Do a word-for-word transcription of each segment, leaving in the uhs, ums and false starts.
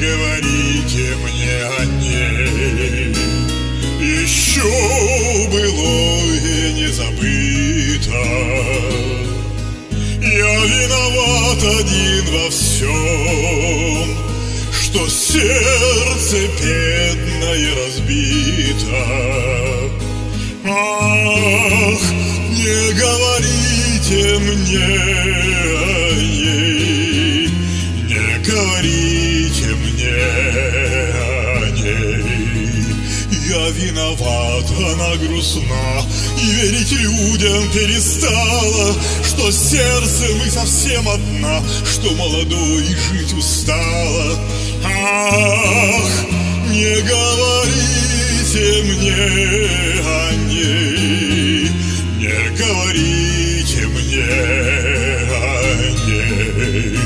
говорите мне о ней. Еще былое не забыто. Я виноват один во всем, что сердце бедное разбито. Ах, не говорите мне о ней, не говорите мне о ней. Я виноват, она грустна, и верить людям перестала, что сердцем и совсем одна, что молодой жить устала. Ах, не говорите мне о ней, не говорите мне о ней.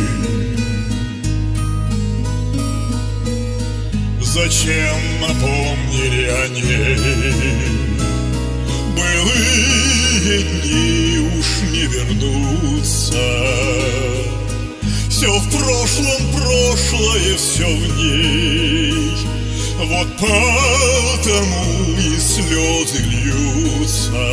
Зачем напомнили о ней? Былые дни уж не вернутся. Все в прошлом, прошлое, все в ней. Вот потому и слезы льются.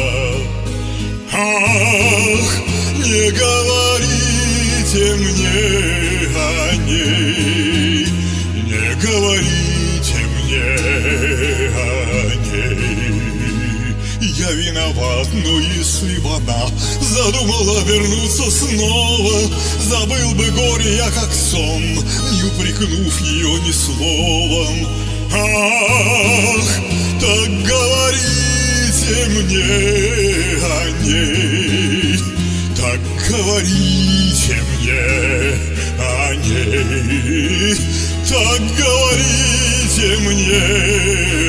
Ах, не говорите мне о ней, не говорите мне о ней. Я виноват, но если бы она задумала вернуться снова, забыл бы горе я как сон, не упрекнув ее ни словом. Ах, так говорите мне о ней, так говорите мне о ней, так говорите мне